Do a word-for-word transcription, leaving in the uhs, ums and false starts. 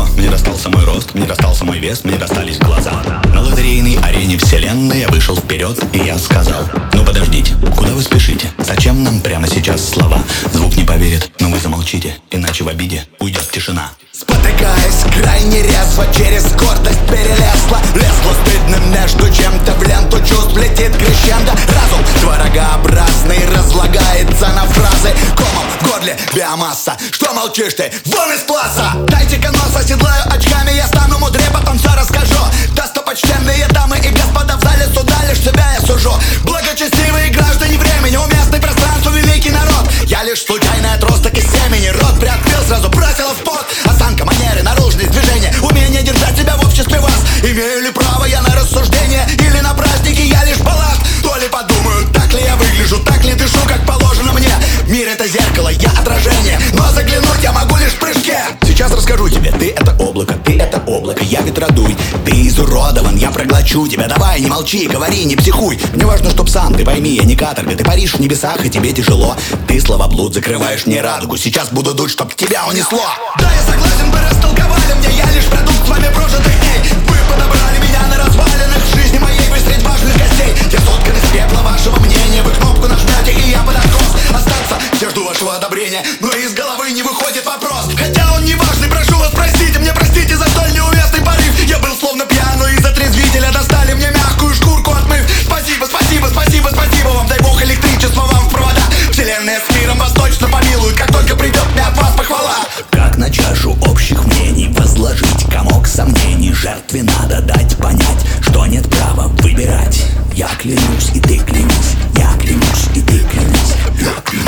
мне достался мой рост, мне достался мой вес, мне достались глаза. На лотерейной арене вселенной я вышел вперед, и я сказал: ну подождите, куда вы спешите? Зачем нам прямо сейчас слова? Звук не поверит, но вы замолчите, иначе в обиде уйдет тишина. Спотыкаясь крайне резво, через гордость перелезла. Лезла стыдным между чем-то, в ленту чувств летит крещендо. Разум творогообразный разлагается на фразы. Комом в горле биомасса. Что молчишь ты? Вон из класса! Дайте-ка нос, оседлаю очками, я стану мудрее, потом все расскажу. Достопочтенные дамы и господа, в зале суда лишь себя я сужу. Благочестивые граждане времени, уместный пространство, великий народ. Я лишь случайный отросток из семени. Рот приоткрыл, сразу бросила в пот. Осанка, манеры, наружность, движения, умение держать себя в обществе вас. Имею ли право я на рассуждение? Или на праздники я лишь балласт? То ли подумаю, так ли я выгляжу, так ли дышу, как положено мне. Мир — это зеркало, я отражение, но заглянуть я могу лишь в прыжке. Сейчас расскажу тебе, ты — это облако, ты — это облако, я ветродуй. Ты изуродован, я проглочу тебя, давай, не молчи, говори, не психуй. Мне важно, чтоб сам ты пойми, я не каторга. Ты паришь в небесах, и тебе тяжело. Ты словоблуд, закрываешь мне радугу. Сейчас буду дуть, чтоб тебя унесло. Да, я согласен, вы растолковали мне, я лишь продукт с вами прожитых дней. Вы подобрали меня на развалинах жизни моей, вы средь важных гостей. Я соткан из пепла вашего мнения, вы кнопку нажмете, и я под откос. Остаться, я жду вашего одобрения, но из головы не выходит вопрос. Хотя он не важный, прошу вас, простите, мне простите за столь неуместный порыв. Я был словно пьян, но из отрезвителя достали мне мягкую шкурку отмыв. Спасибо, спасибо, спасибо, спасибо вам, дай бог электричество вам в провода. Вселенная с миром вас точно помилует, как только придет мне от вас похвала. Как на чашу общих мнений возложить комок сомнений, жертве надо дать понять, что нет права выбирать. Я клянусь, и ты клянись, я клянусь, и ты клянись, я клянусь.